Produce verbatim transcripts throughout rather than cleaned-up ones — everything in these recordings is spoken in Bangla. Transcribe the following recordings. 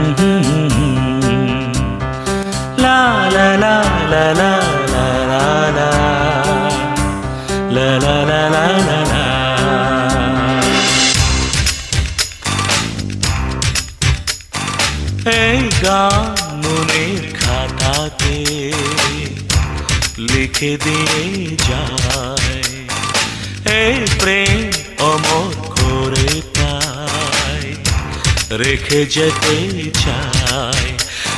লা লা লা লা লা লা লা লা লা লা লা লা লা। এই গান মনের খাতাতে লিখে দিয়ে যায়, এই প্রেম অমর করে তাই রেখে যেতে চায়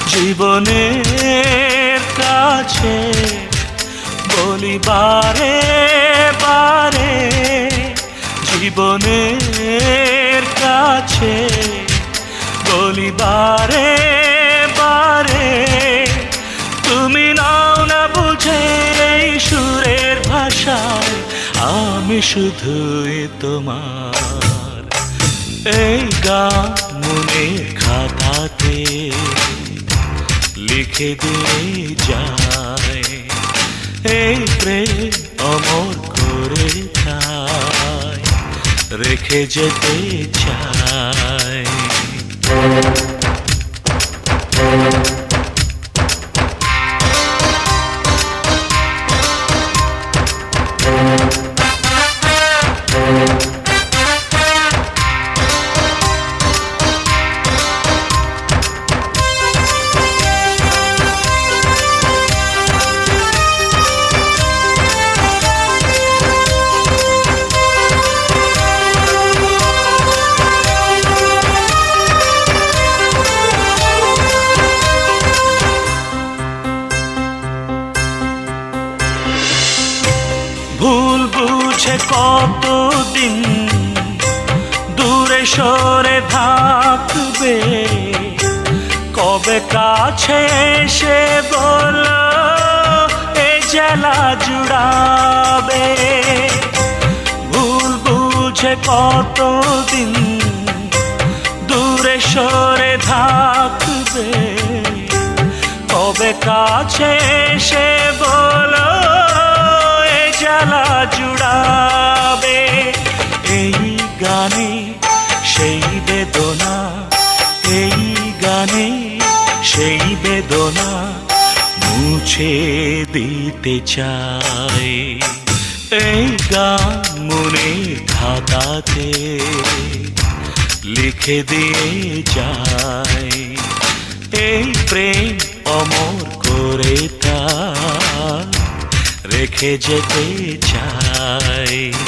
জীবনের কাছে। বলি বারে বারে জীবনের কাছে, বলি বারে বারে তুমি নাও না বুঝে এই সুরের ভাষায়, আমি শুধুই তোমার। এই গান মনের খাতাতে লিখে দিয়ে যায়, এই প্রেম অমর করে তাই রেখে যেতে চায়। ভুল বুঝে কতদিন দূরে সরে থাকবে, কবে কাছে এসে বলো এ জ্বালা জুড়াবে। ভুল বুঝে কতদিন দূরে সরে থাকবে, কবে কাছে এসে বলো জ্বালা জুড়াবে। এই গানে সেই বেদনা, এই গানে সেই বেদনা মুছে দিতে চাই। এই গান মনের খাতাতে লিখে দিয়ে যায়, এই প্রেম অমর করে তা রেখে যেতে চাই।